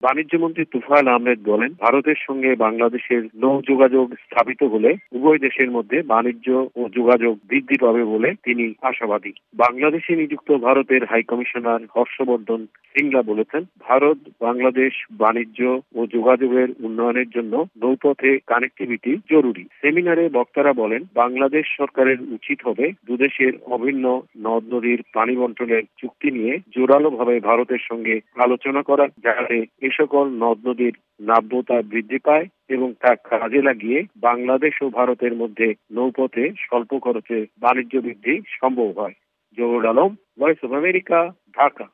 বাণিজ্যমন্ত্রী তুফাইল আহমেদ বলেন, ভারতের সঙ্গে বাংলাদেশের নৌ যোগাযোগ স্থাপিত হলে উভয় দেশের মধ্যে বাণিজ্য ও যোগাযোগ বৃদ্ধি পাবে বলে তিনি আশাবাদী। বাংলাদেশে নিযুক্ত ভারতের হাইকমিশনার হর্ষবর্ধন সিংলা বলেছেন, ভারত বাংলাদেশ বাণিজ্য ও যোগাযোগের উন্নয়নের জন্য নৌপথে কানেক্টিভিটি জরুরি। সেমিনারে বক্তারা বলেন, বাংলাদেশ সরকারের উচিত হবে দুদেশের অভিন্ন নদ নদীর পানি বন্টনের চুক্তি নিয়ে জোরালোভাবে ভারতের সঙ্গে আলোচনা করা, যাতে এ সকল নদ নদীর নাব্যতা বৃদ্ধি পায় এবং তা কাজে লাগিয়ে বাংলাদেশ ও ভারতের মধ্যে নৌপথে স্বল্প খরচে বাণিজ্য বৃদ্ধি সম্ভব হয়। Zahur Alam, Voice of America, Dhaka.